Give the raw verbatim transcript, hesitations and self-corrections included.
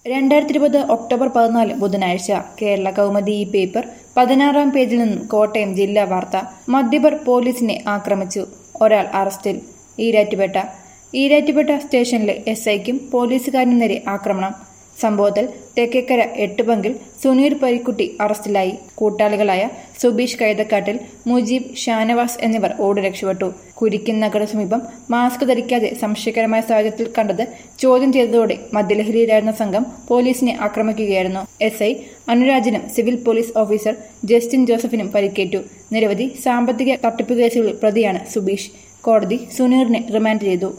രണ്ടായിരത്തി ഇരുപത് ഒക്ടോബർ പതിനാല് ബുധനാഴ്ച കേരള കൗമുദി ഈ പേപ്പർ പതിനാറാം പേജിൽ നിന്നും കോട്ടയം ജില്ലാ വാർത്ത. മദ്യപർ പോലീസിനെ ആക്രമിച്ചു, ഒരാൾ അറസ്റ്റിൽ. ഈരാറ്റുപേട്ട ഈരാറ്റുപേട്ട സ്റ്റേഷനിലെ എസ് ഐക്കും പോലീസുകാരനും നേരെ ആക്രമണം. സംഭവത്തിൽ തെക്കേക്കര എട്ടുപങ്കിൽ സുനീർ പരിക്കുട്ടി അറസ്റ്റിലായി. കൂട്ടാളികളായ സുബീഷ് കൈതക്കാട്ടിൽ, മുജീബ്, ഷാനവാസ് എന്നിവർ ഓടി രക്ഷപ്പെട്ടു. കുരിക്കിൻ നഗറിന് സമീപം മാസ്ക് ധരിക്കാതെ സംശയകരമായ സാഹചര്യത്തിൽ കണ്ടത് ചോദ്യം ചെയ്തതോടെ മദ്യലഹരിയിലായിരുന്ന സംഘം പോലീസിനെ ആക്രമിക്കുകയായിരുന്നു. എസ് ഐ അനുരാജിനും സിവിൽ പോലീസ് ഓഫീസർ ജസ്റ്റിൻ ജോസഫിനും പരിക്കേറ്റു. നിരവധി സാമ്പത്തിക തട്ടിപ്പ് കേസുകളിൽ പ്രതിയാണ് സുബീഷ്. കോടതി സുനീറിനെ റിമാൻഡ് ചെയ്തു.